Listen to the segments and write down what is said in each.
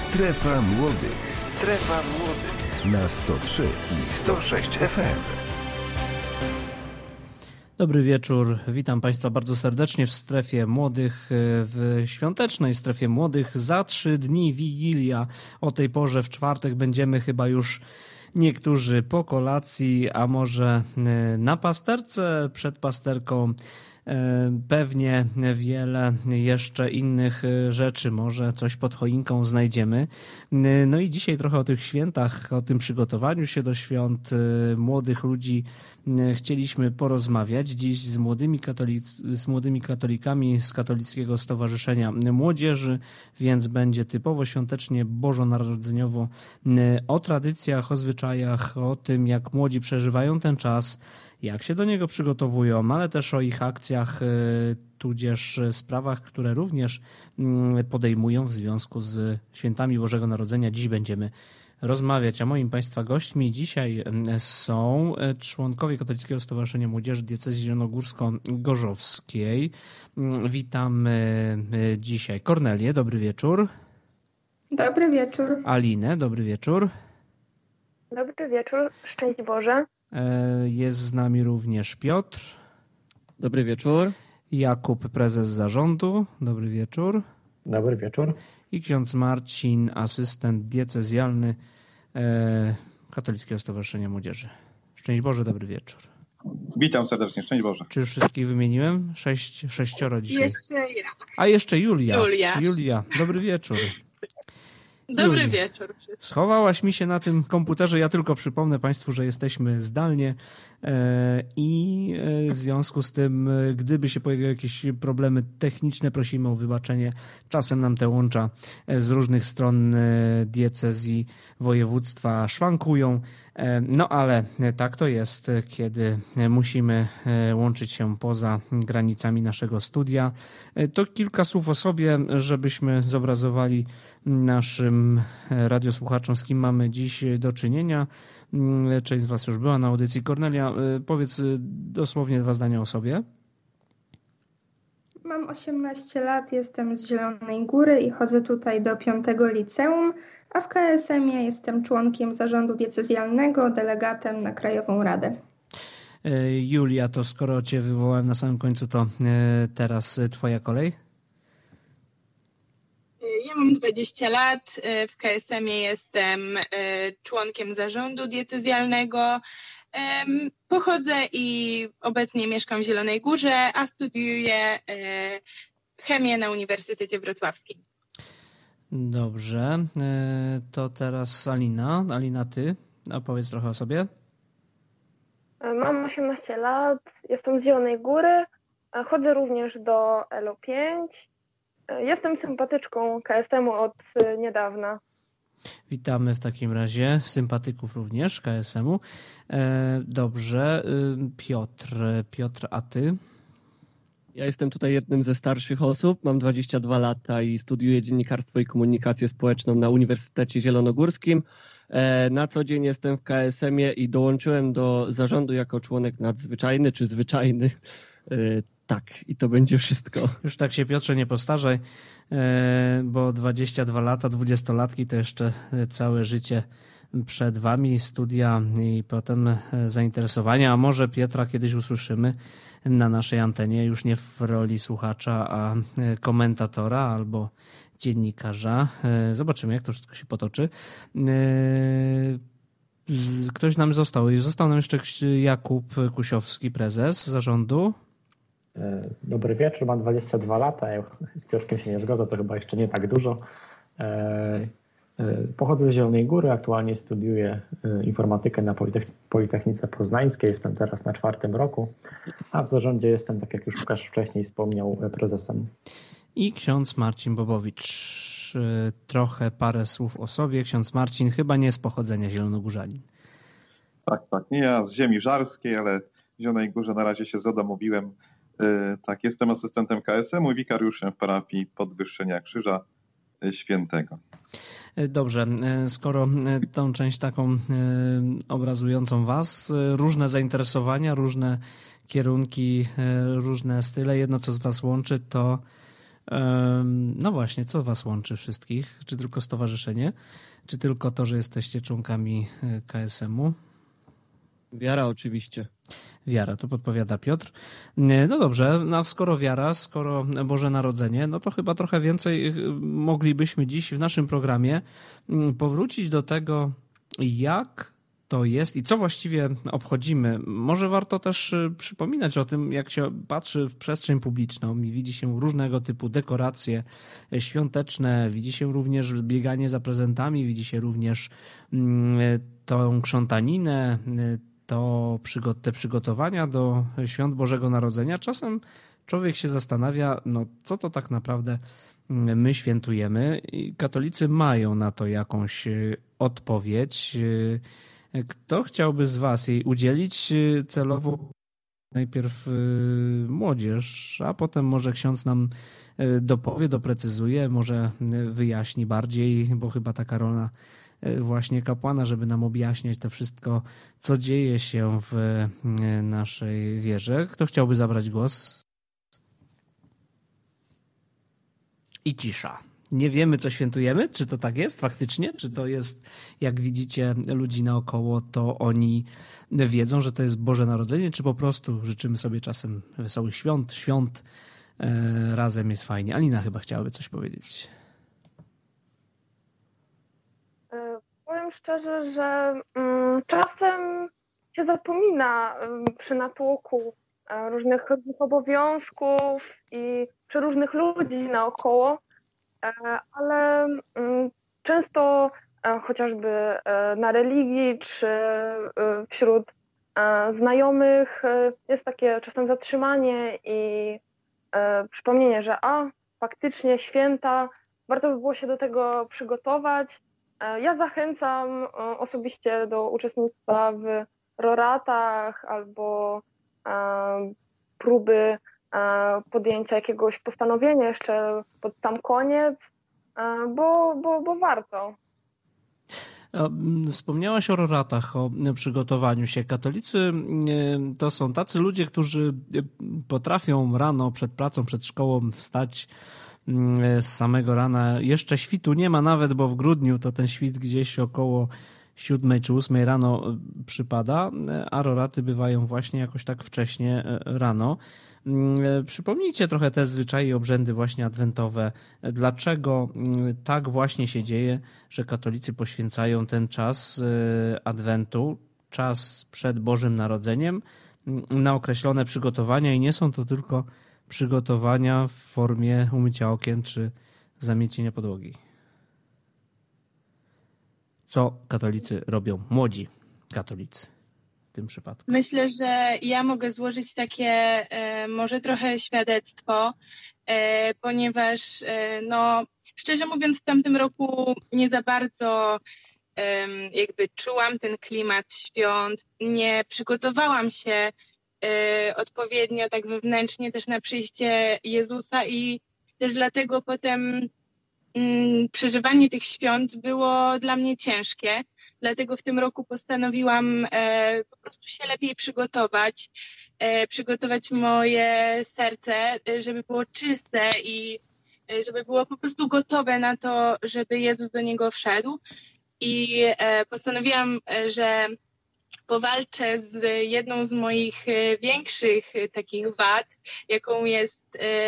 Strefa Młodych. Strefa Młodych. Na 103 i 106 FM. Dobry wieczór, witam Państwa bardzo serdecznie w Strefie Młodych, w świątecznej Strefie Młodych. Za 3 dni Wigilia, o tej porze w czwartek będziemy chyba już niektórzy po kolacji, a może na pasterce, przed pasterką. Pewnie wiele jeszcze innych rzeczy, może coś pod choinką znajdziemy. No i dzisiaj trochę o tych świętach, o tym przygotowaniu się do świąt młodych ludzi chcieliśmy porozmawiać. Dziś z młodymi katolikami z Katolickiego Stowarzyszenia Młodzieży, więc będzie typowo świątecznie, bożonarodzeniowo, o tradycjach, o zwyczajach, o tym, jak młodzi przeżywają ten czas, jak się do niego przygotowują, ale też o ich akcjach, tudzież sprawach, które również podejmują w związku z świętami Bożego Narodzenia. Dziś będziemy rozmawiać, a moim Państwa gośćmi dzisiaj są członkowie Katolickiego Stowarzyszenia Młodzieży Diecezji Zielonogórsko-Gorzowskiej. Witam dzisiaj Kornelię, dobry wieczór. Dobry wieczór. Alinę, dobry wieczór. Dobry wieczór, szczęść Boże. Jest z nami również Piotr. Dobry wieczór. Jakub, prezes zarządu. Dobry wieczór. Dobry wieczór. I ksiądz Marcin, asystent diecezjalny Katolickiego Stowarzyszenia Młodzieży. Szczęść Boże, dobry wieczór. Witam serdecznie, szczęść Boże. Czy już wszystkich wymieniłem? Sześcioro dzisiaj. Jeszcze ja. A jeszcze Julia. Julia, dobry wieczór. Dobry wieczór. Schowałaś mi się na tym komputerze. Ja tylko przypomnę Państwu, że jesteśmy zdalnie i w związku z tym, gdyby się pojawiły jakieś problemy techniczne, prosimy o wybaczenie. Czasem nam te łącza z różnych stron diecezji, województwa szwankują. No ale tak to jest, kiedy musimy łączyć się poza granicami naszego studia. To kilka słów o sobie, żebyśmy zobrazowali naszym radiosłuchaczom, z kim mamy dziś do czynienia. Część z Was już była na audycji. Kornelia, powiedz dosłownie 2 zdania o sobie. Mam 18 lat, jestem z Zielonej Góry i chodzę tutaj do 5. liceum, a w KSM-ie jestem członkiem zarządu diecezjalnego, delegatem na Krajową Radę. Julia, to skoro Cię wywołałem na samym końcu, to teraz Twoja kolej. Ja mam 20 lat, w KSM-ie jestem członkiem zarządu diecezjalnego. Pochodzę i obecnie mieszkam w Zielonej Górze, a studiuję chemię na Uniwersytecie Wrocławskim. Dobrze, to teraz Alina. Alina, Ty opowiedz trochę o sobie. Mam 18 lat, jestem z Zielonej Góry, chodzę również do LO5. Jestem sympatyczką KSM-u od niedawna. Witamy w takim razie sympatyków również KSM-u. Dobrze, Piotr, a Ty? Ja jestem tutaj jednym ze starszych osób, mam 22 lata i studiuję dziennikarstwo i komunikację społeczną na Uniwersytecie Zielonogórskim. Na co dzień jestem w KSM-ie i dołączyłem do zarządu jako członek nadzwyczajny czy zwyczajny. Tak, i to będzie wszystko. Już tak się, Piotrze, nie postarzaj, bo 22 lata, 20-latki to jeszcze całe życie przed Wami, studia i potem zainteresowania. A może Piotra kiedyś usłyszymy na naszej antenie, już nie w roli słuchacza, a komentatora albo dziennikarza. Zobaczymy, jak to wszystko się potoczy. Ktoś nam został. Został nam jeszcze Jakub Kusiowski, prezes zarządu. Dobry wieczór, mam 22 lata, ja z Piotrkiem się nie zgodzę, to chyba jeszcze nie tak dużo. Pochodzę z Zielonej Góry, aktualnie studiuję informatykę na Politechnice Poznańskiej, jestem teraz na 4. roku, a w zarządzie jestem, tak jak już Łukasz wcześniej wspomniał, prezesem. I ksiądz Marcin Bobowicz. Parę słów o sobie. Ksiądz Marcin chyba nie z pochodzenia zielonogórzanin. Tak, nie ja z ziemi żarskiej, ale w Zielonej Górze na razie się zadomowiłem. Tak, jestem asystentem KSM-u i wikariuszem w parafii Podwyższenia Krzyża Świętego. Dobrze, skoro tą część taką obrazującą Was, różne zainteresowania, różne kierunki, różne style, jedno co z Was łączy, to No właśnie, co was łączy wszystkich? Czy tylko stowarzyszenie? Czy tylko to, że jesteście członkami KSM-u? Wiara oczywiście. Wiara, to podpowiada Piotr. No dobrze, no skoro wiara, skoro Boże Narodzenie, no to chyba trochę więcej moglibyśmy dziś w naszym programie powrócić do tego, jak to jest i co właściwie obchodzimy. Może warto też przypominać o tym, jak się patrzy w przestrzeń publiczną i widzi się różnego typu dekoracje świąteczne, widzi się również bieganie za prezentami, widzi się również tą krzątaninę, te przygotowania do świąt Bożego Narodzenia. Czasem człowiek się zastanawia, no co to tak naprawdę my świętujemy. I katolicy mają na to jakąś odpowiedź. Kto chciałby z was jej udzielić celowo? Najpierw młodzież, a potem może ksiądz nam dopowie, doprecyzuje, może wyjaśni bardziej, bo chyba taka rola właśnie kapłana, żeby nam objaśniać to wszystko, co dzieje się w naszej wierze. Kto chciałby zabrać głos? I cisza. Nie wiemy, co świętujemy? Czy to tak jest faktycznie? Czy to jest, jak widzicie ludzi naokoło, to oni wiedzą, że to jest Boże Narodzenie? Czy po prostu życzymy sobie czasem wesołych świąt razem jest fajnie? Alina chyba chciałaby coś powiedzieć. Powiem szczerze, że czasem się zapomina przy natłoku różnych obowiązków i przy różnych ludzi naokoło, ale często chociażby na religii czy wśród znajomych jest takie czasem zatrzymanie i przypomnienie, że faktycznie święta, warto by było się do tego przygotować. Ja zachęcam osobiście do uczestnictwa w roratach albo próby podjęcia jakiegoś postanowienia jeszcze pod sam koniec, bo warto. Wspomniałaś o roratach, o przygotowaniu się. Katolicy to są tacy ludzie, którzy potrafią rano przed pracą, przed szkołą wstać z samego rana. Jeszcze świtu nie ma nawet, bo w grudniu to ten świt gdzieś około 7 czy 8 rano przypada, a roraty bywają właśnie jakoś tak wcześnie rano. Przypomnijcie trochę te zwyczaje i obrzędy właśnie adwentowe. Dlaczego tak właśnie się dzieje, że katolicy poświęcają ten czas adwentu, czas przed Bożym Narodzeniem na określone przygotowania i nie są to tylko przygotowania w formie umycia okien czy zamiecienia podłogi. Co katolicy robią? Młodzi katolicy w tym przypadku. Myślę, że ja mogę złożyć takie może trochę świadectwo, ponieważ no, szczerze mówiąc w tamtym roku nie za bardzo jakby czułam ten klimat świąt, nie przygotowałam się odpowiednio tak wewnętrznie też na przyjście Jezusa i też dlatego potem przeżywanie tych świąt było dla mnie ciężkie. Dlatego w tym roku postanowiłam po prostu się lepiej przygotować moje serce, żeby było czyste i żeby było po prostu gotowe na to, żeby Jezus do niego wszedł. I postanowiłam, że powalczę z jedną z moich większych takich wad, jaką jest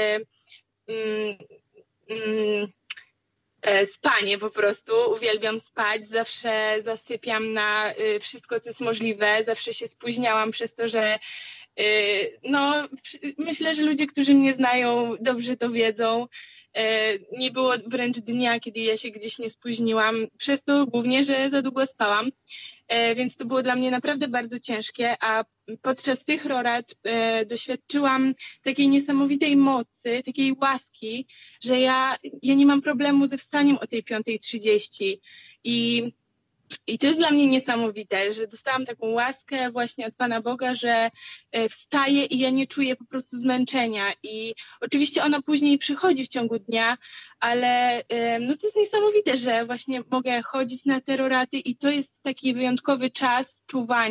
spanie po prostu. Uwielbiam spać, zawsze zasypiam na wszystko, co jest możliwe, zawsze się spóźniałam przez to, że no, myślę, że ludzie, którzy mnie znają, dobrze to wiedzą. Nie było wręcz dnia, kiedy ja się gdzieś nie spóźniłam, przez to głównie, że za długo spałam, więc to było dla mnie naprawdę bardzo ciężkie, a podczas tych rorat doświadczyłam takiej niesamowitej mocy, takiej łaski, że ja nie mam problemu ze wstaniem o tej 5:30 i to jest dla mnie niesamowite, że dostałam taką łaskę właśnie od Pana Boga, że wstaję i ja nie czuję po prostu zmęczenia i oczywiście ona później przychodzi w ciągu dnia, ale no to jest niesamowite, że właśnie mogę chodzić na te roraty i to jest taki wyjątkowy czas czuwania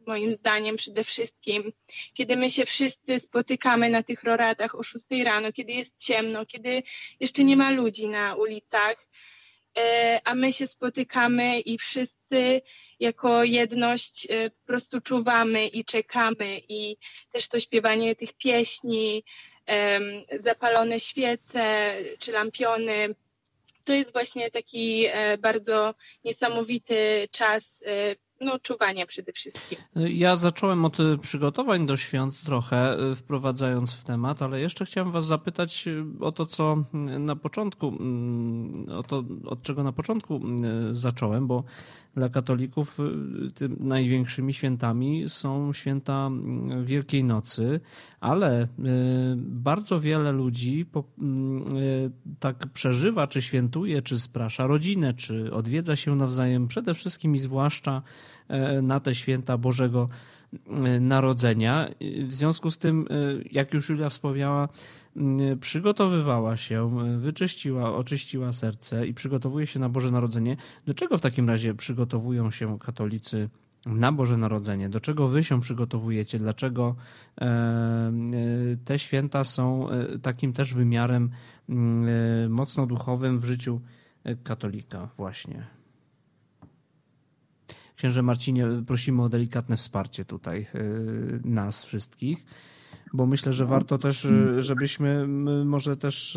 moim zdaniem przede wszystkim, kiedy my się wszyscy spotykamy na tych roratach o 6 rano, kiedy jest ciemno, kiedy jeszcze nie ma ludzi na ulicach, a my się spotykamy i wszyscy jako jedność po prostu czuwamy i czekamy i też to śpiewanie tych pieśni, zapalone świece czy lampiony, to jest właśnie taki bardzo niesamowity czas czuwania przede wszystkim. Ja zacząłem od przygotowań do świąt trochę, wprowadzając w temat, ale jeszcze chciałem was zapytać o to, co na początku, o to, od czego na początku zacząłem, bo dla katolików tym największymi świętami są święta Wielkiej Nocy, ale bardzo wiele ludzi tak przeżywa, czy świętuje, czy sprasza rodzinę, czy odwiedza się nawzajem, przede wszystkim i zwłaszcza na te święta Bożego Narodzenia. W związku z tym, jak już Julia wspomniała, przygotowywała się, oczyściła serce i przygotowuje się na Boże Narodzenie. Do czego w takim razie przygotowują się katolicy na Boże Narodzenie? Do czego wy się przygotowujecie? Dlaczego te święta są takim też wymiarem mocno duchowym w życiu katolika właśnie? Księże Marcinie, prosimy o delikatne wsparcie tutaj nas wszystkich, bo myślę, że warto też, żebyśmy może też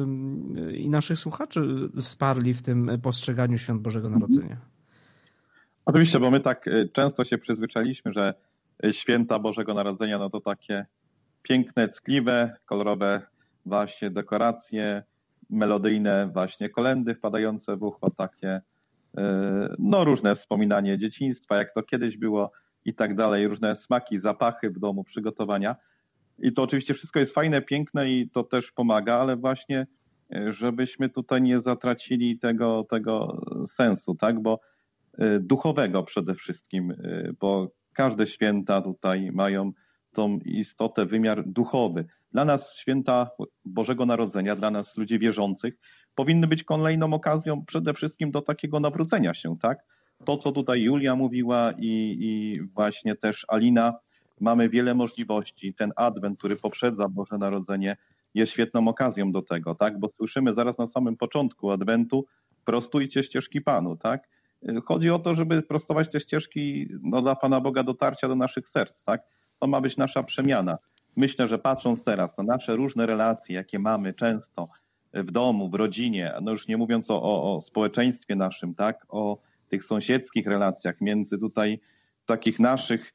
i naszych słuchaczy wsparli w tym postrzeganiu świąt Bożego Narodzenia. Oczywiście, bo my tak często się przyzwyczailiśmy, że święta Bożego Narodzenia no to takie piękne, ckliwe, kolorowe właśnie dekoracje, melodyjne właśnie kolędy wpadające w ucho, takie no różne wspominanie dzieciństwa, jak to kiedyś było i tak dalej, różne smaki, zapachy w domu, przygotowania. I to oczywiście wszystko jest fajne, piękne i to też pomaga, ale właśnie żebyśmy tutaj nie zatracili tego sensu, tak, bo duchowego przede wszystkim, bo każde święta tutaj mają tą istotę, wymiar duchowy. Dla nas święta Bożego Narodzenia, dla nas ludzi wierzących, powinny być kolejną okazją przede wszystkim do takiego nawrócenia się, tak? To, co tutaj Julia mówiła i właśnie też Alina, mamy wiele możliwości. Ten adwent, który poprzedza Boże Narodzenie, jest świetną okazją do tego, tak? Bo słyszymy zaraz na samym początku adwentu, prostujcie ścieżki Panu, tak? Chodzi o to, żeby prostować te ścieżki dla Pana Boga dotarcia do naszych serc, tak? To ma być nasza przemiana. Myślę, że patrząc teraz na nasze różne relacje, jakie mamy często w domu, w rodzinie, no już nie mówiąc o społeczeństwie naszym, tak, o tych sąsiedzkich relacjach między tutaj takich naszych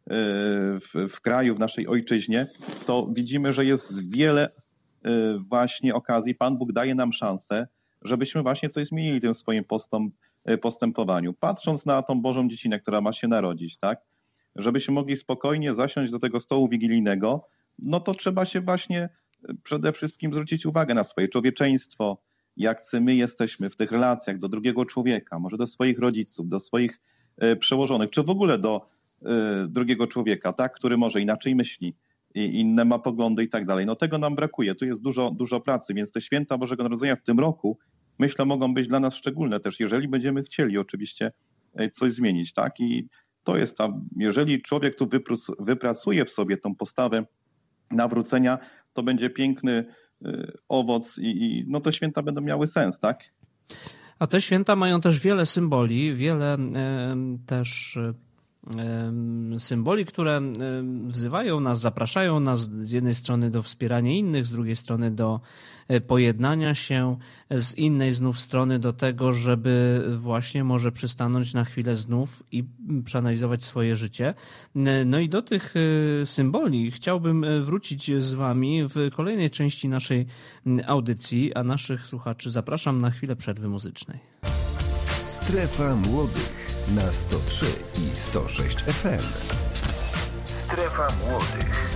w kraju, w naszej ojczyźnie, to widzimy, że jest wiele właśnie okazji. Pan Bóg daje nam szansę, żebyśmy właśnie coś zmienili w tym swoim postępowaniu. Patrząc na tą Bożą dziecinę, która ma się narodzić, tak, żebyśmy mogli spokojnie zasiąść do tego stołu wigilijnego, no to trzeba się właśnie przede wszystkim zwrócić uwagę na swoje człowieczeństwo, jak my jesteśmy w tych relacjach do drugiego człowieka, może do swoich rodziców, do swoich przełożonych, czy w ogóle do drugiego człowieka, tak, który może inaczej myśli, i inne ma poglądy i tak dalej. No tego nam brakuje, tu jest dużo pracy, więc te święta Bożego Narodzenia w tym roku, myślę, mogą być dla nas szczególne też, jeżeli będziemy chcieli oczywiście coś zmienić, tak, i to jest jeżeli człowiek tu wypracuje w sobie tą postawę nawrócenia, to będzie piękny owoc i no te święta będą miały sens, tak? A te święta mają też wiele symboli, wiele też symboli, które wzywają nas, zapraszają nas z jednej strony do wspierania innych, z drugiej strony do pojednania się, z innej znów strony do tego, żeby właśnie może przystanąć na chwilę znów i przeanalizować swoje życie. No i do tych symboli chciałbym wrócić z wami w kolejnej części naszej audycji, a naszych słuchaczy zapraszam na chwilę przerwy muzycznej. Strefa Młodych na 103 i 106 FM. Strefa Młodych.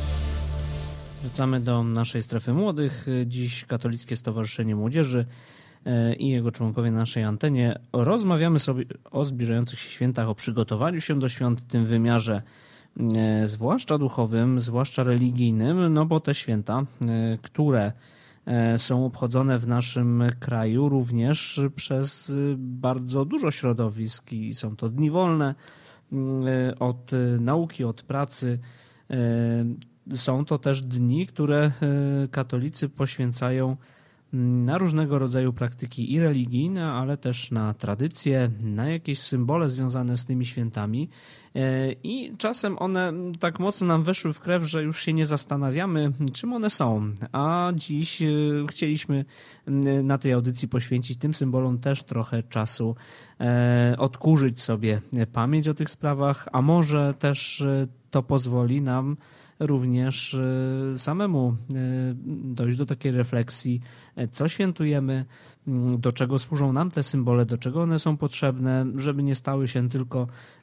Wracamy do naszej Strefy Młodych. Dziś Katolickie Stowarzyszenie Młodzieży i jego członkowie na naszej antenie. Rozmawiamy sobie o zbliżających się świętach, o przygotowaniu się do świąt w tym wymiarze, zwłaszcza duchowym, zwłaszcza religijnym, no bo te święta, które są obchodzone w naszym kraju również przez bardzo dużo środowisk i są to dni wolne, od nauki, od pracy. Są to też dni, które katolicy poświęcają na różnego rodzaju praktyki i religijne, ale też na tradycje, na jakieś symbole związane z tymi świętami. I czasem one tak mocno nam weszły w krew, że już się nie zastanawiamy, czym one są. A dziś chcieliśmy na tej audycji poświęcić tym symbolom też trochę czasu, odkurzyć sobie pamięć o tych sprawach, a może też to pozwoli nam również samemu dojść do takiej refleksji, co świętujemy, do czego służą nam te symbole, do czego one są potrzebne, żeby nie stały się tylko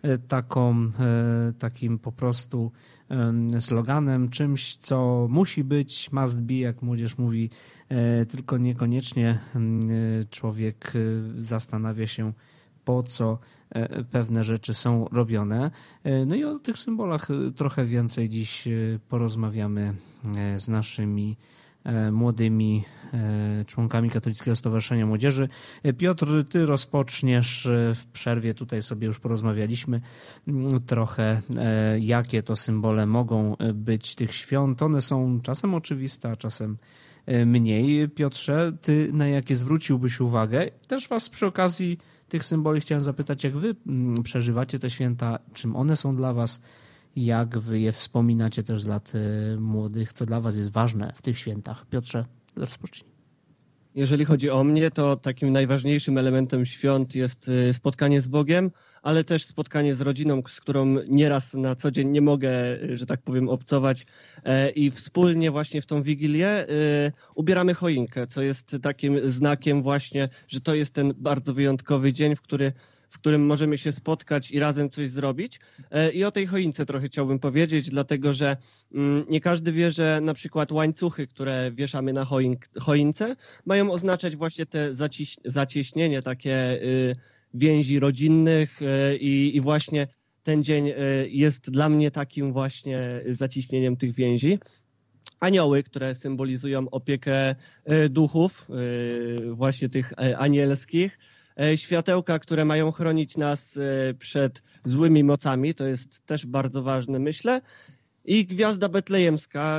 takim po prostu sloganem, czymś, co musi być, must be, jak młodzież mówi, tylko niekoniecznie człowiek zastanawia się, po co pewne rzeczy są robione. No i o tych symbolach trochę więcej dziś porozmawiamy z naszymi młodymi członkami Katolickiego Stowarzyszenia Młodzieży. Piotr, ty rozpoczniesz w przerwie, tutaj sobie już porozmawialiśmy trochę, jakie to symbole mogą być tych świąt. One są czasem oczywiste, a czasem mniej. Piotrze, ty na jakie zwróciłbyś uwagę? Też was przy okazji tych symboli chciałem zapytać, jak wy przeżywacie te święta, czym one są dla was, jak wy je wspominacie też z lat młodych, co dla was jest ważne w tych świętach. Piotrze, rozpocznij. Jeżeli chodzi o mnie, to takim najważniejszym elementem świąt jest spotkanie z Bogiem, ale też spotkanie z rodziną, z którą nieraz na co dzień nie mogę, że tak powiem, obcować i wspólnie właśnie w tą Wigilię ubieramy choinkę, co jest takim znakiem właśnie, że to jest ten bardzo wyjątkowy dzień, w którym możemy się spotkać i razem coś zrobić. I o tej choince trochę chciałbym powiedzieć, dlatego że nie każdy wie, że na przykład łańcuchy, które wieszamy na choince, mają oznaczać właśnie te zacieśnienie, takie więzi rodzinnych i właśnie ten dzień jest dla mnie takim właśnie zacieśnieniem tych więzi. Anioły, które symbolizują opiekę duchów, właśnie tych anielskich. Światełka, które mają chronić nas przed złymi mocami, to jest też bardzo ważne, myślę. I gwiazda betlejemska,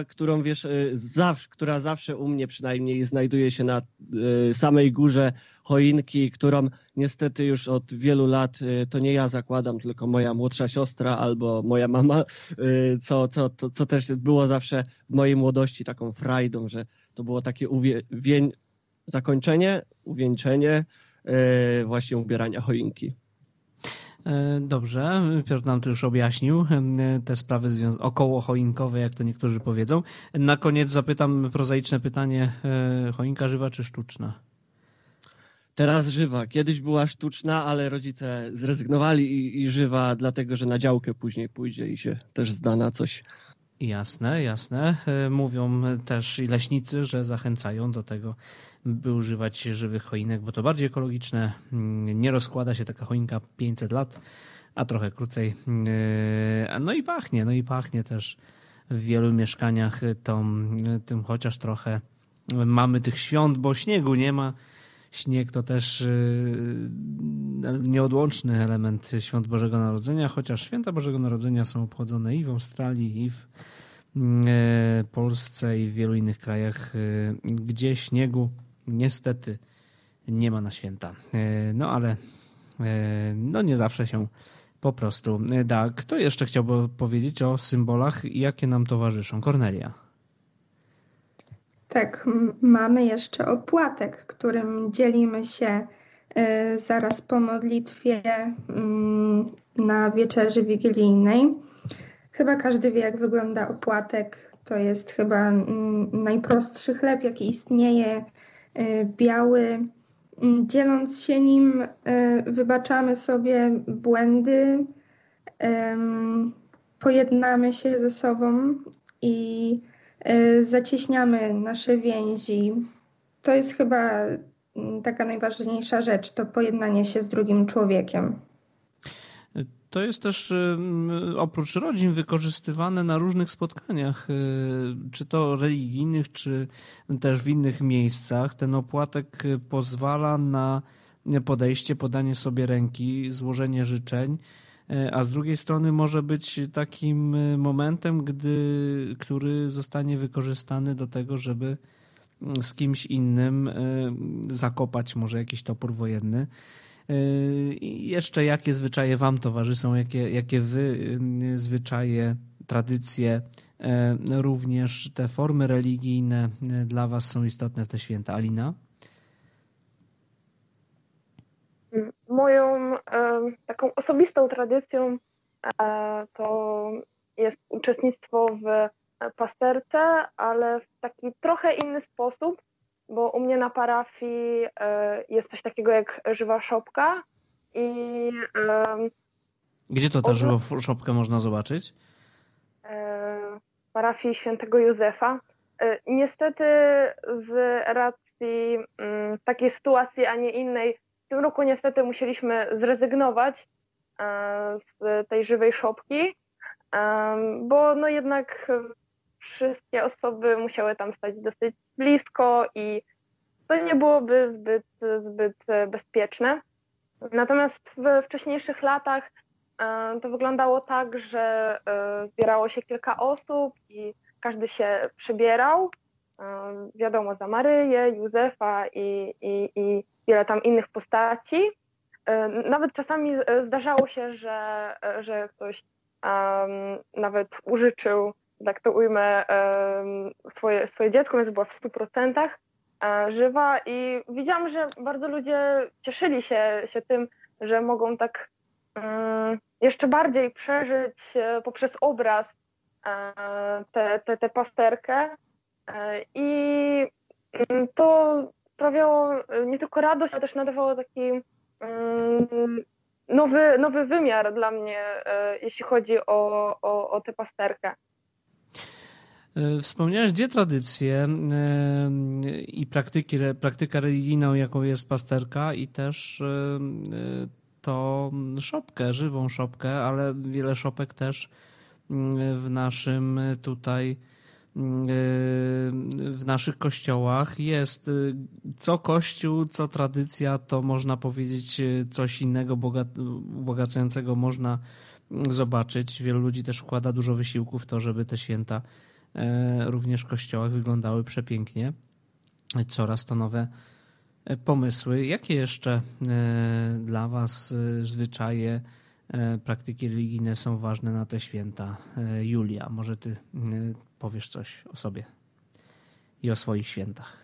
która zawsze u mnie przynajmniej znajduje się na samej górze choinki, którą niestety już od wielu lat to nie ja zakładam, tylko moja młodsza siostra albo moja mama, co też było zawsze w mojej młodości taką frajdą, że to było takie uwieńczenie właśnie ubierania choinki. Dobrze, Piotr nam tu już objaśnił te sprawy okołochoinkowe, jak to niektórzy powiedzą. Na koniec zapytam prozaiczne pytanie, choinka żywa czy sztuczna? Teraz żywa. Kiedyś była sztuczna, ale rodzice zrezygnowali i żywa, dlatego że na działkę później pójdzie i się też zda na coś. Jasne. Mówią też i leśnicy, że zachęcają do tego, by używać żywych choinek, bo to bardziej ekologiczne. Nie rozkłada się taka choinka 500 lat, a trochę krócej. No i pachnie też w wielu mieszkaniach tym chociaż trochę. Mamy tych świąt, bo śniegu nie ma. Śnieg to też nieodłączny element Świąt Bożego Narodzenia, chociaż Święta Bożego Narodzenia są obchodzone i w Australii, i w Polsce, i w wielu innych krajach, gdzie śniegu niestety nie ma na święta. No ale nie zawsze się po prostu da. Kto jeszcze chciałby powiedzieć o symbolach i jakie nam towarzyszą? Kornelia. Tak, mamy jeszcze opłatek, którym dzielimy się zaraz po modlitwie na wieczerzy wigilijnej. Chyba każdy wie, jak wygląda opłatek. To jest chyba najprostszy chleb, jaki istnieje, biały. Dzieląc się nim, wybaczamy sobie błędy, pojednamy się ze sobą i zacieśniamy nasze więzi. To jest chyba taka najważniejsza rzecz, to pojednanie się z drugim człowiekiem. To jest też oprócz rodzin wykorzystywane na różnych spotkaniach, czy to religijnych, czy też w innych miejscach. Ten opłatek pozwala na podejście, podanie sobie ręki, złożenie życzeń, a z drugiej strony może być takim momentem, który zostanie wykorzystany do tego, żeby z kimś innym zakopać może jakiś topór wojenny. I jeszcze jakie zwyczaje wam towarzyszą, jakie wy zwyczaje, tradycje, również te formy religijne dla was są istotne w te święta? Alina? Moją taką osobistą tradycją to jest uczestnictwo w pasterce, ale w taki trochę inny sposób, bo u mnie na parafii jest coś takiego jak żywa szopka i... Gdzie to tę żywą szopkę można zobaczyć? W parafii świętego Józefa. Niestety z racji takiej sytuacji, a nie innej, w tym roku niestety musieliśmy zrezygnować z tej żywej szopki, bo no jednak wszystkie osoby musiały tam stać dosyć blisko i to nie byłoby zbyt bezpieczne. Natomiast w wcześniejszych latach to wyglądało tak, że zbierało się kilka osób i każdy się przebierał, wiadomo, za Maryję, Józefa i wiele tam innych postaci. Nawet czasami zdarzało się, że ktoś nawet użyczył, tak to ujmę, swoje dziecko, więc była w 100% żywa i widziałam, że bardzo ludzie cieszyli się tym, że mogą tak jeszcze bardziej przeżyć poprzez obraz tę pasterkę i to sprawiało nie tylko radość, ale też nadawało taki nowy wymiar dla mnie, jeśli chodzi o tę pasterkę. Wspomniałeś dwie tradycje i praktyka religijną, jaką jest pasterka, i też to szopkę, żywą szopkę, ale wiele szopek też w naszym tutaj, w naszych kościołach jest. Co kościół, co tradycja, to można powiedzieć coś innego, ubogacającego można zobaczyć. Wielu ludzi też wkłada dużo wysiłku w to, żeby te święta również w kościołach wyglądały przepięknie. Coraz to nowe pomysły. Jakie jeszcze dla was zwyczaje, praktyki religijne są ważne na te święta? Julia, może ty powiesz coś o sobie i o swoich świętach.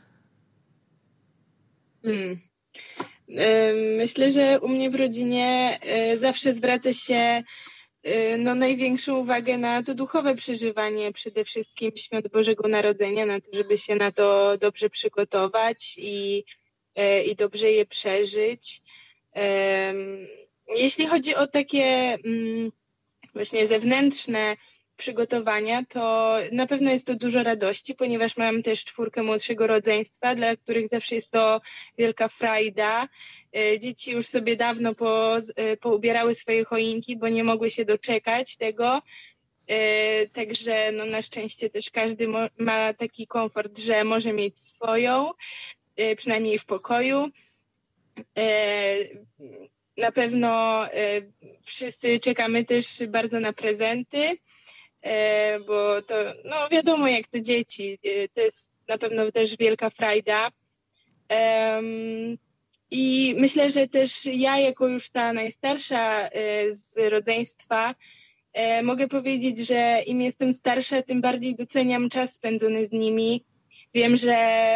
Myślę, że u mnie w rodzinie zawsze zwraca się największą uwagę na to duchowe przeżywanie przede wszystkim świąt Bożego Narodzenia, na to, żeby się na to dobrze przygotować i dobrze je przeżyć. Jeśli chodzi o takie właśnie zewnętrzne przygotowania, to na pewno jest to dużo radości, ponieważ mam też 4 młodszego rodzeństwa, dla których zawsze jest to wielka frajda. Dzieci już sobie dawno poubierały swoje choinki, bo nie mogły się doczekać tego. Także na szczęście też każdy ma taki komfort, że może mieć swoją, przynajmniej w pokoju. Na pewno wszyscy czekamy też bardzo na prezenty, bo to wiadomo, jak to dzieci, to jest na pewno też wielka frajda. I myślę, że też ja, jako już ta najstarsza z rodzeństwa, mogę powiedzieć, że im jestem starsza, tym bardziej doceniam czas spędzony z nimi. Wiem, że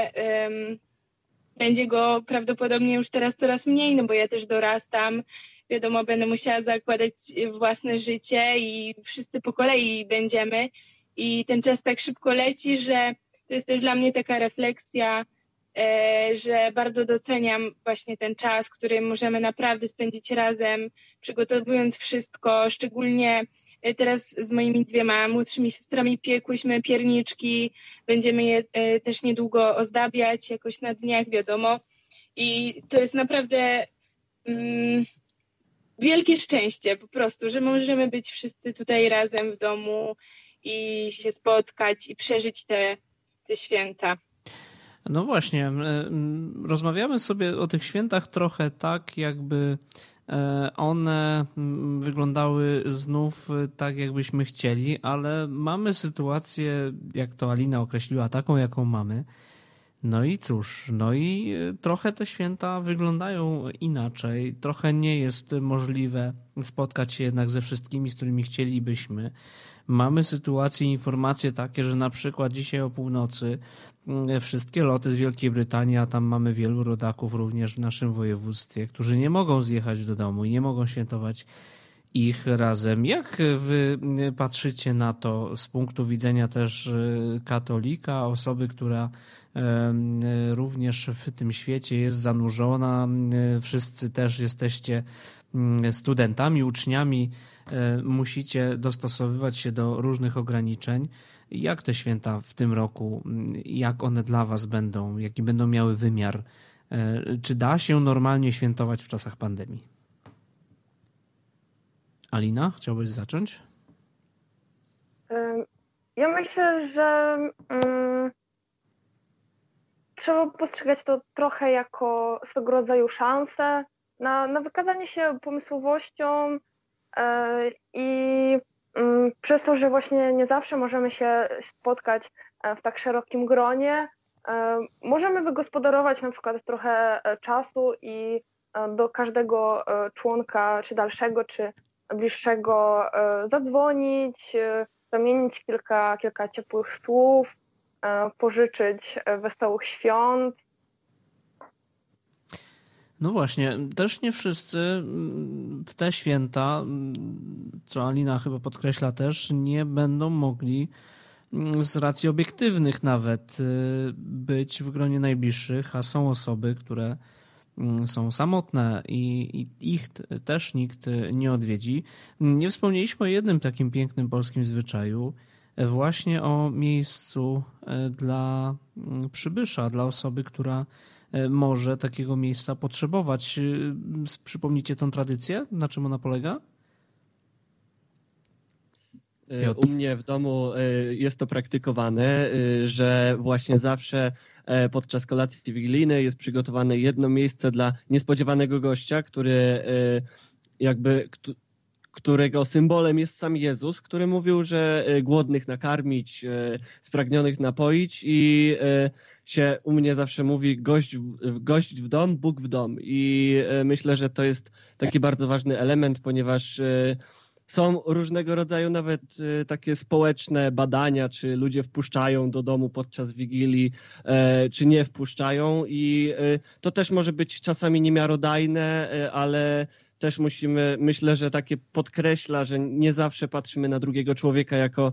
będzie go prawdopodobnie już teraz coraz mniej, bo ja też dorastam. Wiadomo, będę musiała zakładać własne życie i wszyscy po kolei będziemy. I ten czas tak szybko leci, że to jest też dla mnie taka refleksja, że bardzo doceniam właśnie ten czas, który możemy naprawdę spędzić razem, przygotowując wszystko. Szczególnie teraz z moimi 2 młodszymi siostrami piekłyśmy pierniczki. Będziemy je też niedługo ozdabiać, jakoś na dniach, wiadomo. I to jest naprawdę wielkie szczęście po prostu, że możemy być wszyscy tutaj razem w domu i się spotkać i przeżyć te święta. No właśnie, rozmawiamy sobie o tych świętach trochę tak, jakby one wyglądały znów tak, jakbyśmy chcieli, ale mamy sytuację, jak to Alina określiła, taką, jaką mamy. No i cóż, trochę te święta wyglądają inaczej. Trochę nie jest możliwe spotkać się jednak ze wszystkimi, z którymi chcielibyśmy. Mamy sytuacje, informacje takie, że na przykład dzisiaj o północy wszystkie loty z Wielkiej Brytanii, a tam mamy wielu rodaków również w naszym województwie, którzy nie mogą zjechać do domu i nie mogą świętować ich razem. Jak wy patrzycie na to z punktu widzenia też katolika, osoby, która również w tym świecie jest zanurzona? Wszyscy też jesteście studentami, uczniami, musicie dostosowywać się do różnych ograniczeń. Jak te święta w tym roku, jak one dla was będą, jaki będą miały wymiar? Czy da się normalnie świętować w czasach pandemii? Alina, chciałbyś zacząć? Ja myślę, że trzeba postrzegać to trochę jako swego rodzaju szansę na wykazanie się pomysłowością i przez to, że właśnie nie zawsze możemy się spotkać w tak szerokim gronie, możemy wygospodarować na przykład trochę czasu i do każdego członka, czy dalszego, czy bliższego zadzwonić, zamienić kilka ciepłych słów, pożyczyć wesołych świąt. No właśnie, też nie wszyscy w te święta, co Alina chyba podkreśla też, nie będą mogli z racji obiektywnych nawet być w gronie najbliższych, a są osoby, które są samotne i ich też nikt nie odwiedzi. Nie wspomnieliśmy o jednym takim pięknym polskim zwyczaju, właśnie o miejscu dla przybysza, dla osoby, która może takiego miejsca potrzebować. Przypomnijcie tą tradycję? Na czym ona polega? U mnie w domu jest to praktykowane, że właśnie zawsze podczas kolacji wigilijnej jest przygotowane jedno miejsce dla niespodziewanego gościa, którego symbolem jest sam Jezus, który mówił, że głodnych nakarmić, spragnionych napoić i się u mnie zawsze mówi gość w dom, Bóg w dom. I myślę, że to jest taki bardzo ważny element, ponieważ są różnego rodzaju nawet takie społeczne badania, czy ludzie wpuszczają do domu podczas Wigilii, czy nie wpuszczają i to też może być czasami niemiarodajne, ale też myślę, że takie podkreśla, że nie zawsze patrzymy na drugiego człowieka jako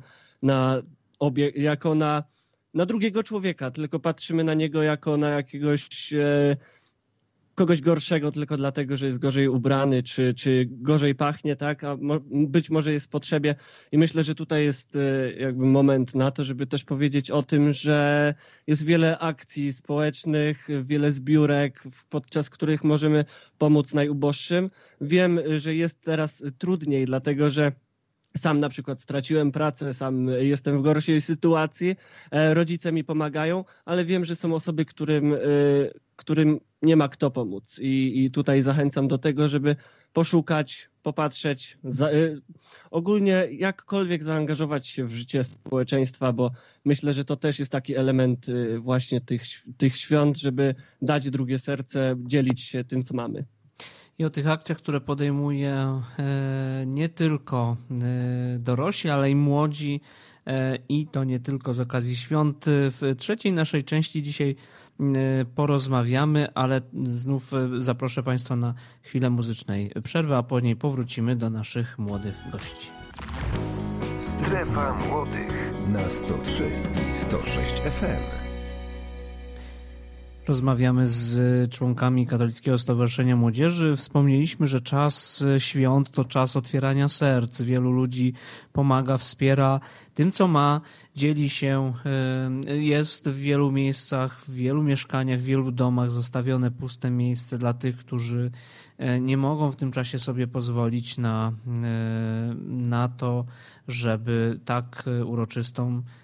na drugiego człowieka, tylko patrzymy na niego jako na jakiegoś kogoś gorszego tylko dlatego, że jest gorzej ubrany, czy gorzej pachnie, tak? A być może jest w potrzebie. I myślę, że tutaj jest jakby moment na to, żeby też powiedzieć o tym, że jest wiele akcji społecznych, wiele zbiórek, podczas których możemy pomóc najuboższym. Wiem, że jest teraz trudniej, dlatego że sam na przykład straciłem pracę, sam jestem w gorszej sytuacji, rodzice mi pomagają, ale wiem, że są osoby, którym nie ma kto pomóc. I tutaj zachęcam do tego, żeby poszukać, popatrzeć, ogólnie jakkolwiek zaangażować się w życie społeczeństwa, bo myślę, że to też jest taki element właśnie tych świąt, żeby dać drugie serce, dzielić się tym, co mamy. I o tych akcjach, które podejmuje nie tylko dorośli, ale i młodzi, i to nie tylko z okazji świąt. W trzeciej naszej części dzisiaj porozmawiamy, ale znów zaproszę Państwa na chwilę muzycznej przerwy, a później powrócimy do naszych młodych gości. Strefa Młodych na 103 i 106 FM. Rozmawiamy z członkami Katolickiego Stowarzyszenia Młodzieży. Wspomnieliśmy, że czas świąt to czas otwierania serc. Wielu ludzi pomaga, wspiera tym, co ma, dzieli się. Jest w wielu miejscach, w wielu mieszkaniach, w wielu domach zostawione puste miejsce dla tych, którzy nie mogą w tym czasie sobie pozwolić na to, żeby tak uroczystą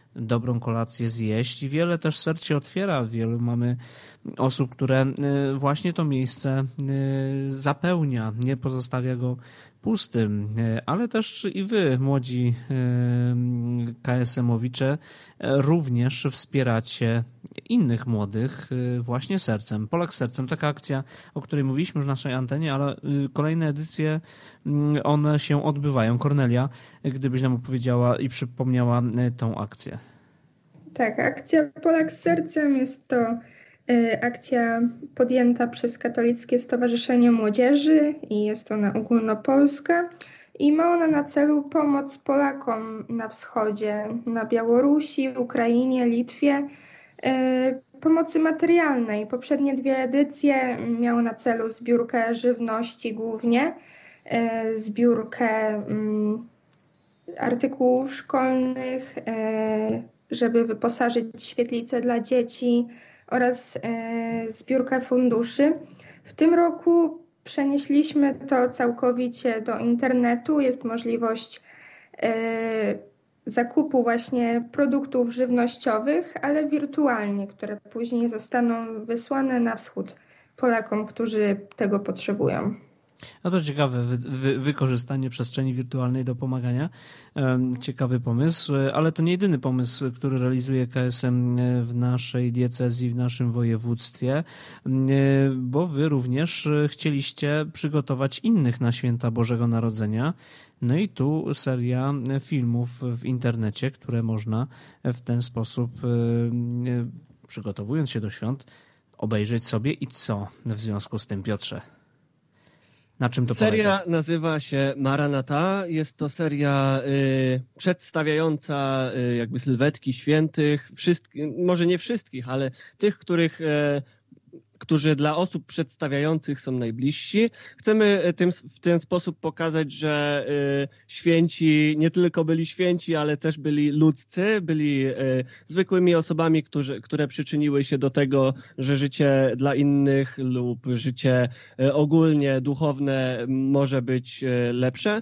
dobrą kolację zjeść i wiele też serc się otwiera. Wielu mamy osób, które właśnie to miejsce zapełnia, nie pozostawia go pustym, ale też i wy, młodzi KSM-owicze, również wspieracie innych młodych właśnie sercem. Polak z sercem, taka akcja, o której mówiliśmy już w naszej antenie, ale kolejne edycje, one się odbywają. Kornelia, gdybyś nam opowiedziała i przypomniała tą akcję. Tak, akcja Polak z sercem jest to akcja podjęta przez Katolickie Stowarzyszenie Młodzieży i jest ona ogólnopolska i ma ona na celu pomoc Polakom na wschodzie, na Białorusi, Ukrainie, Litwie, pomocy materialnej. Poprzednie 2 edycje miały na celu zbiórkę żywności głównie, zbiórkę artykułów szkolnych, żeby wyposażyć świetlice dla dzieci oraz zbiórkę funduszy. W tym roku przenieśliśmy to całkowicie do internetu. Jest możliwość zakupu właśnie produktów żywnościowych, ale wirtualnie, które później zostaną wysłane na wschód Polakom, którzy tego potrzebują. No to ciekawe wykorzystanie przestrzeni wirtualnej do pomagania. Ciekawy pomysł, ale to nie jedyny pomysł, który realizuje KSM w naszej diecezji, w naszym województwie, bo wy również chcieliście przygotować innych na święta Bożego Narodzenia. No i tu seria filmów w internecie, które można w ten sposób, przygotowując się do świąt, obejrzeć sobie. I co w związku z tym, Piotrze? Na czym to Seria polega? nazywa się Maranata. Jest to seria przedstawiająca jakby sylwetki świętych, może nie wszystkich, ale tych, którzy dla osób przedstawiających są najbliżsi. Chcemy w ten sposób pokazać, że święci nie tylko byli święci, ale też byli ludzcy, byli zwykłymi osobami, które przyczyniły się do tego, że życie dla innych lub życie ogólnie duchowne może być lepsze.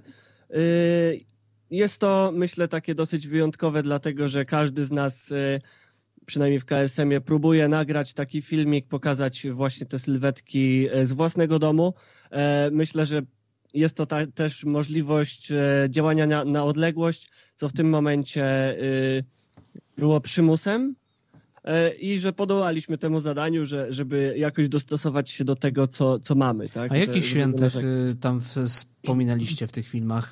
Jest to, myślę, takie dosyć wyjątkowe, dlatego że każdy z nas, przynajmniej w KSM-ie, próbuje nagrać taki filmik, pokazać właśnie te sylwetki z własnego domu. Myślę, że jest to też możliwość działania na odległość, co w tym momencie było przymusem i że podołaliśmy temu zadaniu, żeby jakoś dostosować się do tego, co mamy. Tak? A jakich świętych tam wspominaliście w tych filmach?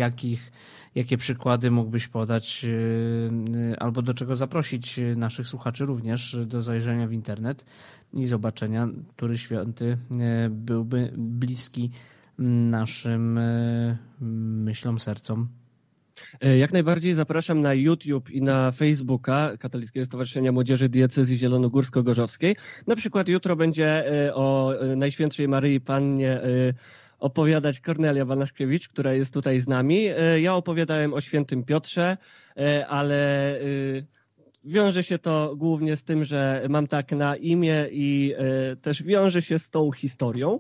Jakie przykłady mógłbyś podać albo do czego zaprosić naszych słuchaczy również do zajrzenia w internet i zobaczenia, który święty byłby bliski naszym myślom, sercom? Jak najbardziej zapraszam na YouTube i na Facebooka Katolickiego Stowarzyszenia Młodzieży Diecezji Zielonogórsko-Gorzowskiej. Na przykład jutro będzie o Najświętszej Maryi Pannie opowiadać Kornelia Banaszkiewicz, która jest tutaj z nami. Ja opowiadałem o świętym Piotrze, ale wiąże się to głównie z tym, że mam tak na imię i też wiąże się z tą historią.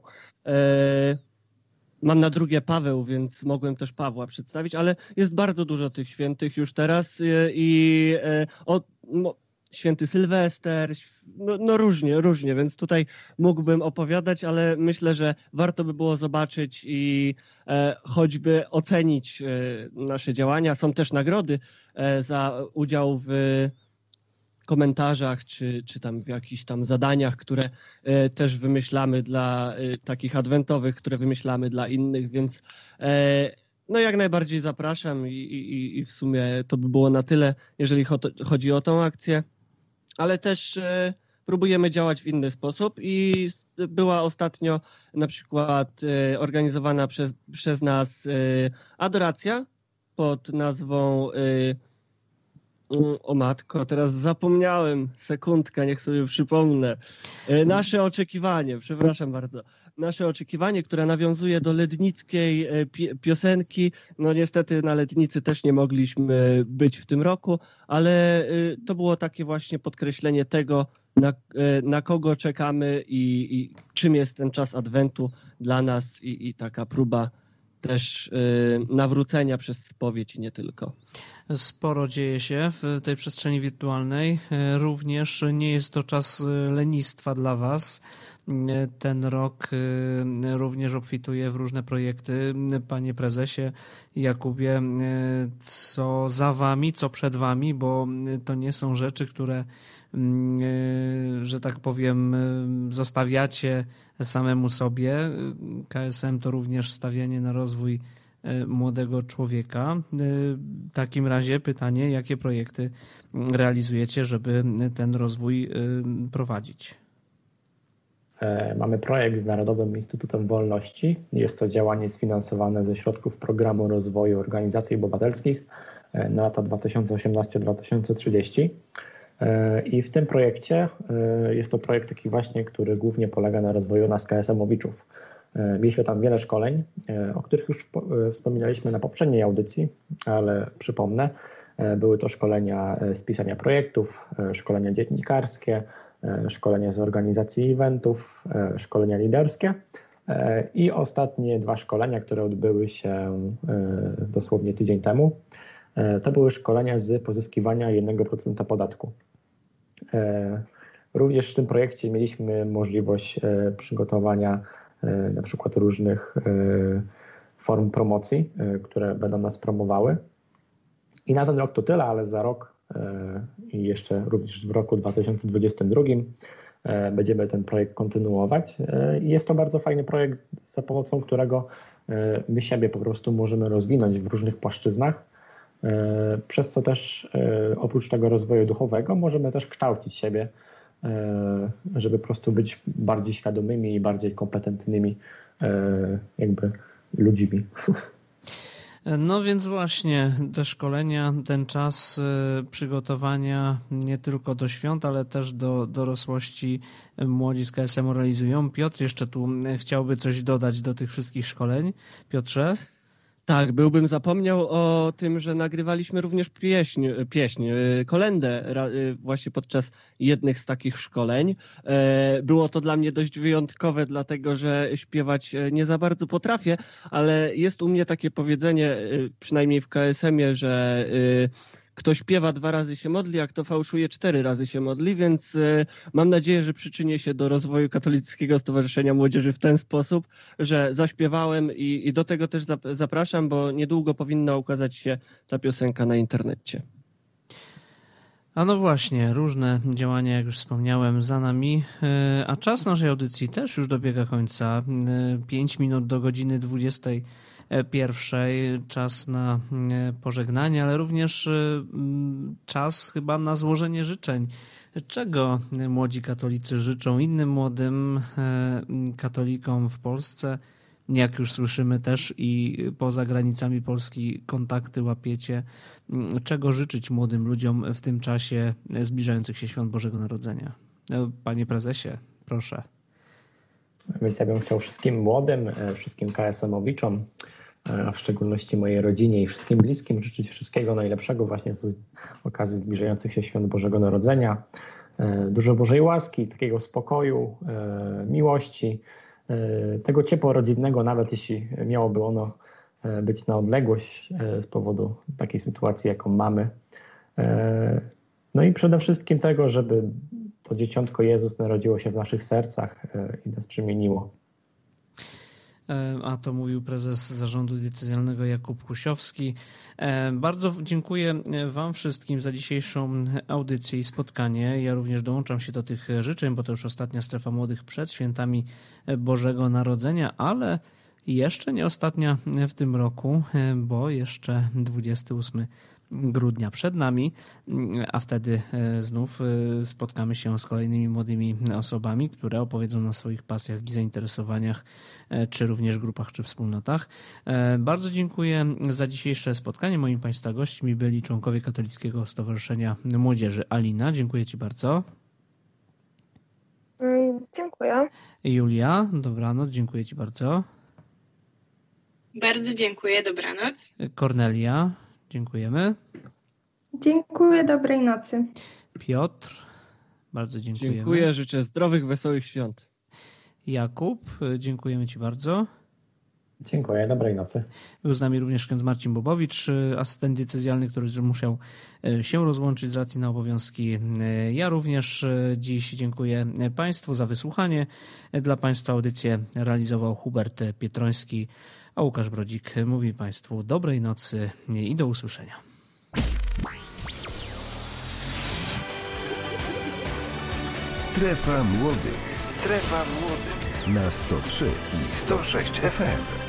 Mam na drugie Paweł, więc mogłem też Pawła przedstawić, ale jest bardzo dużo tych świętych już teraz i święty Sylwester, no różnie, więc tutaj mógłbym opowiadać, ale myślę, że warto by było zobaczyć i choćby ocenić nasze działania. Są też nagrody za udział w komentarzach, czy tam w jakichś tam zadaniach, które też wymyślamy dla takich adwentowych, które wymyślamy dla innych, więc no jak najbardziej zapraszam i w sumie to by było na tyle, jeżeli chodzi o tą akcję, ale też próbujemy działać w inny sposób i była ostatnio na przykład organizowana przez nas adoracja pod nazwą o matko, teraz zapomniałem, sekundkę, niech sobie przypomnę. Nasze oczekiwanie, przepraszam bardzo. Nasze oczekiwanie, które nawiązuje do lednickiej piosenki. No niestety na Lednicy też nie mogliśmy być w tym roku, ale to było takie właśnie podkreślenie tego, na kogo czekamy i czym jest ten czas Adwentu dla nas i taka próba też nawrócenia przez spowiedź i nie tylko. Sporo dzieje się w tej przestrzeni wirtualnej. Również nie jest to czas lenistwa dla Was. Ten rok również obfituje w różne projekty. Panie prezesie Jakubie, co za Wami, co przed Wami, bo to nie są rzeczy, które, że tak powiem, zostawiacie samemu sobie. KSM to również stawianie na rozwój młodego człowieka. W takim razie pytanie, jakie projekty realizujecie, żeby ten rozwój prowadzić? Mamy projekt z Narodowym Instytutem Wolności. Jest to działanie sfinansowane ze środków Programu Rozwoju Organizacji Obywatelskich na lata 2018-2030. I w tym projekcie jest to projekt taki właśnie, który głównie polega na rozwoju nas KSM-owiczów. Mieliśmy tam wiele szkoleń, o których już wspominaliśmy na poprzedniej audycji, ale przypomnę. Były to szkolenia z pisania projektów, szkolenia dziennikarskie, szkolenia z organizacji eventów, szkolenia liderskie i ostatnie 2 szkolenia, które odbyły się dosłownie tydzień temu, to były szkolenia z pozyskiwania 1% podatku. Również w tym projekcie mieliśmy możliwość przygotowania na przykład różnych form promocji, które będą nas promowały. I na ten rok to tyle, ale za rok i jeszcze również w roku 2022 będziemy ten projekt kontynuować. Jest to bardzo fajny projekt, za pomocą którego my siebie po prostu możemy rozwinąć w różnych płaszczyznach, przez co też oprócz tego rozwoju duchowego możemy też kształcić siebie, żeby po prostu być bardziej świadomymi i bardziej kompetentnymi jakby ludźmi. No więc właśnie te szkolenia, ten czas przygotowania nie tylko do świąt, ale też do dorosłości młodzi z KSM-u realizują. Piotr jeszcze tu chciałby coś dodać do tych wszystkich szkoleń. Piotrze? Tak, byłbym zapomniał o tym, że nagrywaliśmy również kolędę właśnie podczas jednych z takich szkoleń. Było to dla mnie dość wyjątkowe, dlatego że śpiewać nie za bardzo potrafię, ale jest u mnie takie powiedzenie, przynajmniej w KSM-ie, że kto śpiewa 2 razy się modli, a kto fałszuje 4 razy się modli, więc mam nadzieję, że przyczynię się do rozwoju Katolickiego Stowarzyszenia Młodzieży w ten sposób, że zaśpiewałem i do tego też zapraszam, bo niedługo powinna ukazać się ta piosenka na internecie. A no właśnie, różne działania, jak już wspomniałem, za nami, a czas naszej audycji też już dobiega końca. 5 minut do godziny 21. Czas na pożegnanie, ale również czas chyba na złożenie życzeń. Czego młodzi katolicy życzą innym młodym katolikom w Polsce? Jak już słyszymy też i poza granicami Polski kontakty łapiecie. Czego życzyć młodym ludziom w tym czasie zbliżających się świąt Bożego Narodzenia? Panie prezesie, proszę. Więc ja bym chciał wszystkim młodym, wszystkim KSM-owiczom, a w szczególności mojej rodzinie i wszystkim bliskim życzyć wszystkiego najlepszego właśnie z okazji zbliżających się świąt Bożego Narodzenia. Dużo Bożej łaski, takiego spokoju, miłości, tego ciepła rodzinnego, nawet jeśli miałoby ono być na odległość z powodu takiej sytuacji, jaką mamy. No i przede wszystkim tego, żeby to dzieciątko Jezus narodziło się w naszych sercach i nas przemieniło. A to mówił prezes Zarządu Diecezjalnego Jakub Kusiowski. Bardzo dziękuję Wam wszystkim za dzisiejszą audycję i spotkanie. Ja również dołączam się do tych życzeń, bo to już ostatnia strefa młodych przed świętami Bożego Narodzenia, ale jeszcze nie ostatnia w tym roku, bo jeszcze 28 grudnia przed nami, a wtedy znów spotkamy się z kolejnymi młodymi osobami, które opowiedzą nam o swoich pasjach i zainteresowaniach, czy również grupach, czy wspólnotach. Bardzo dziękuję za dzisiejsze spotkanie. Moimi Państwa gośćmi byli członkowie Katolickiego Stowarzyszenia Młodzieży. Alina, dziękuję Ci bardzo. Dziękuję. Julia, dobranoc, dziękuję Ci bardzo. Bardzo dziękuję, dobranoc. Kornelia, dziękujemy. Dziękuję, dobrej nocy. Piotr, bardzo dziękujemy. Dziękuję, życzę zdrowych, wesołych świąt. Jakub, dziękujemy Ci bardzo. Dziękuję, dobrej nocy. Był z nami również ksiądz Marcin Bobowicz, asystent diecezjalny, który już musiał się rozłączyć z racji na obowiązki. Ja również dziś dziękuję Państwu za wysłuchanie. Dla Państwa audycję realizował Hubert Pietroński, a Łukasz Brodzik mówi Państwu dobrej nocy i do usłyszenia. Strefa Młodych. Strefa Młodych na 103 i 106 FM.